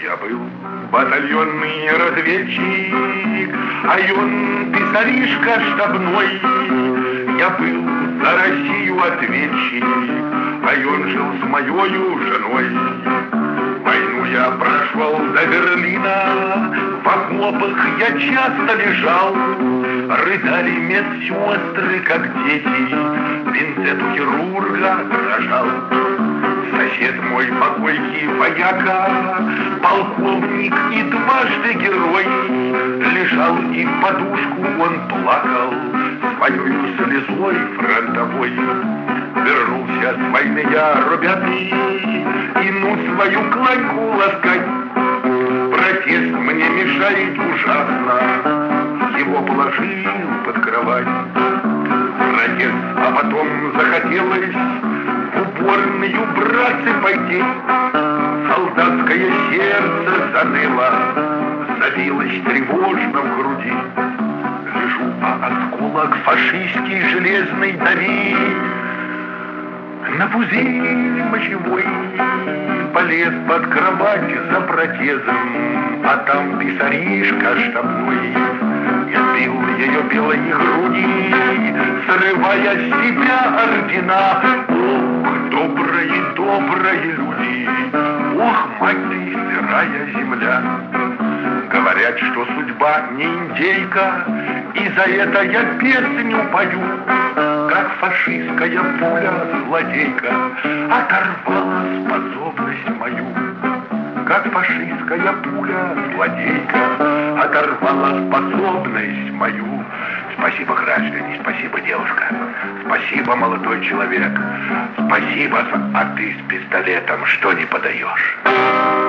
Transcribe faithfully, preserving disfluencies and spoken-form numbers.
Я был батальонный разведчик, а он писаришка штабной. Я был за Россию ответчик, а он жил с моею женой. Войну я прошел до Берлина, в окопах я часто лежал. Рыдали медсестры, как дети, пинцет у хирурга дрожал. Сосед мой покойки вояка, полковник и дважды герой, лежал и в подушку он плакал своей слезой фронтовой. Вернулся с войны я, ребятки, и ну свою кланьку ласкать. Протест мне мешает ужасно, его положил под кровать. Протест, а потом захотелось в уборную, братцы, пойти. Солдатское сердце заныло, забилось тревожно в груди. Лежу, а осколок фашистский железный дави. На пузырь мочевой полез под кровать за протезом, а там писаришка штабной. Я бил ее белые груди, срывая с себя ордена. Ох, добрые, добрые люди, ох, мать ты, сырая земля. Говорят, что судьба не индейка, и за это я песню пою. Как фашистская пуля злодейка оторвала способность мою. Как фашистская пуля злодейка оторвала способность мою. Спасибо, граждане, спасибо, девушка. Спасибо, молодой человек. Спасибо, а ты с пистолетом что не подаешь?